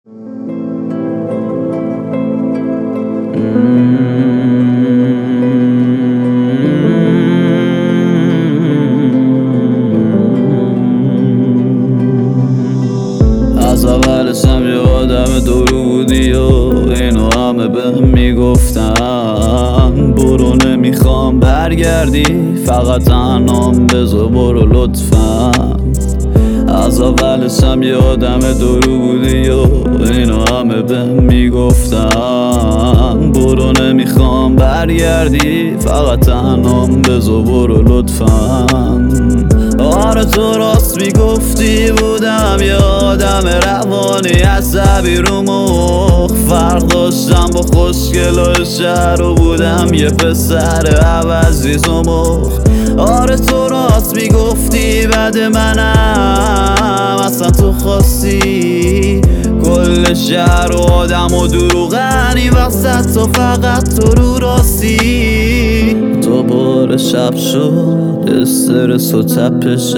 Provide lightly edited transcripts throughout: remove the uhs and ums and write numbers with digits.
از اولشم یه آدم درو بودی و اینو همه بهم میگفتن. برو نمیخوام برگردی، فقط تنهام بذار برو لطفا. از اولشم یه آدم درو بودی و اینو همه بهم میگفتن. برو نمیخوام برگردی، فقط تنهام بذار برو لطفا. آره تو راست میگفتی، بودم یه آدم روانی عصبی رو مخ. فرق داشتم با خوشگلای شهر و بودم یه پسر عوضی زمخ. آره تو راست میگفتی، بد منم اصلا تو خواستی کل شهر و آدم و دروغنی وسط تو فقط تو رو راستی. دوباره شب شد، استرس و تپش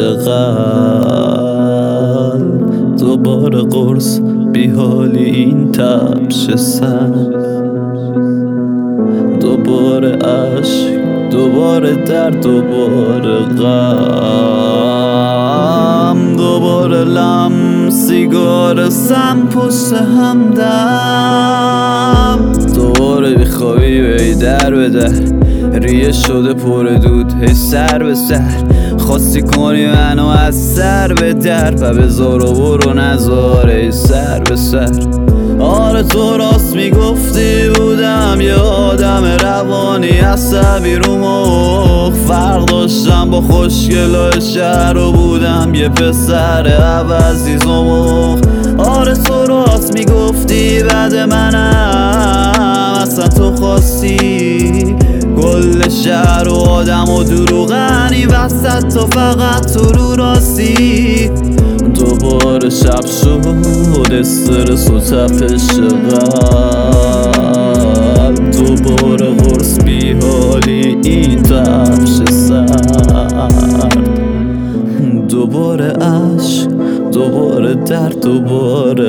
قلب، دوباره قرص بیحالی این تپش سر، دوباره عشق، دوباره درد، دوباره غم، دوباره لم سیگار سم پشت همدم. دوباره بیخوابی بی در به در، ریه شده پر دود هی سر به سر. خواستی کنی منو از سر به در و بذار و برو نذار ای سر به سر. آره تو راست میگفتی، بودم یه آدم روانی عصبی رو مخ. فرق داشتم با خوشگلای شهر و بودم یه پسر عوضی زمخ. آره تو راست میگفتی، بد منم اصلا تو خواستی کل شهر و آدم و دروغنی وسط تو فقط تو رو راستی. دوباره شب شد، استرس و تپش قلب، دوباره قرص بیحالی این تپش سر، دوباره عشق، دوباره درد، دوباره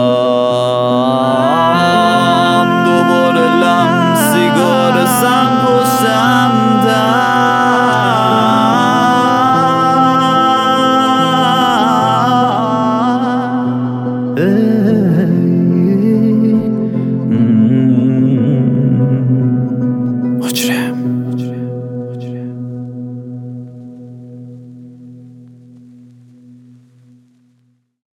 غم، دوباره لم سیگار سم پشت همدم.